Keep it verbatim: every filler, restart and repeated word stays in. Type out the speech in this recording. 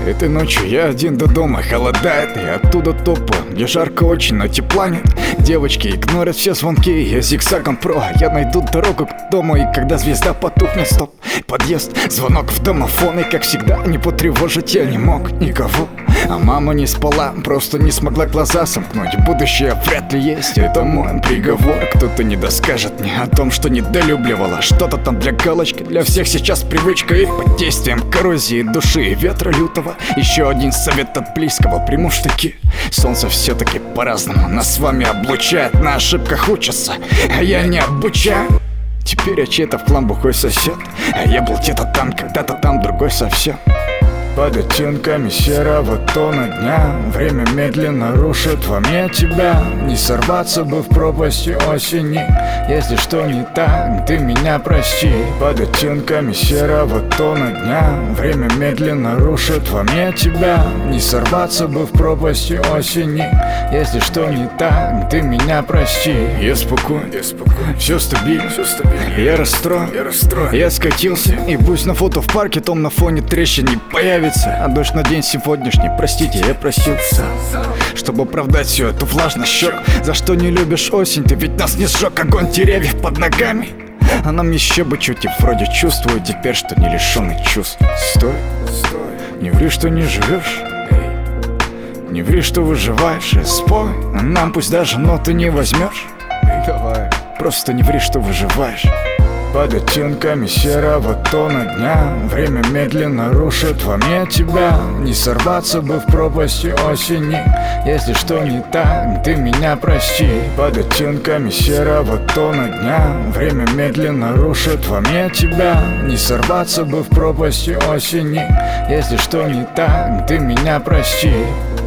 Этой ночью я один до дома, холодает, и оттуда топаю, где жарко очень, но тепла нет. Девочки игнорят все звонки, я зигзагом про. Я найду дорогу к дому, и когда звезда потухнет, стоп, подъезд, звонок в домофон. И как всегда, не потревожить я не мог никого. А мама не спала, просто не смогла глаза сомкнуть. Будущее вряд ли есть, это мой приговор. Кто-то не доскажет мне о том, что недолюбливала. Что-то там для галочки, для всех сейчас привычка. И под действием коррозии души и ветра лютого еще один совет от близкого приму в штыки. Солнце все-таки по-разному нас с вами облучает. На ошибках учатся, а я не обучаю. Теперь я чей-то в хлам бухой сосед, а я был где-то там, когда-то там другой совсем. Под оттенками серого тона дня время медленно рушит во мне тебя. Не сорваться бы в пропасти осени. Если что не так, ты меня прости. Под оттенками серого тона дня время медленно рушит во мне тебя. Не сорваться бы в пропасти осени. Если что не так, ты меня прости. Я спокоен, я спокоен, все стабильно, все стабильно. Я расстроен, я расстроен, я скатился. И пусть на фото в парке том на фоне трещин не появится. А дождь на день сегодняшний, простите, я просил сам, чтобы оправдать всю эту влажность щек. За что не любишь осень, ты ведь нас не сжег огонь деревьев под ногами. А нам еще бы чуть, и вроде чувствую теперь, что не лишенный чувств. Стой, стой, не ври, что не живешь, не ври, что выживаешь, и спой. А нам пусть даже ноты не возьмешь. Давай, просто не ври, что выживаешь. Под оттенками серого тона дня время медленно рушит во мне тебя. Не сорваться бы в пропасти осени. Если что не так, ты меня прости. Под оттенками серого тона дня время медленно рушит во мне тебя. Не сорваться бы в пропасти осени. Если что не так, ты меня прости.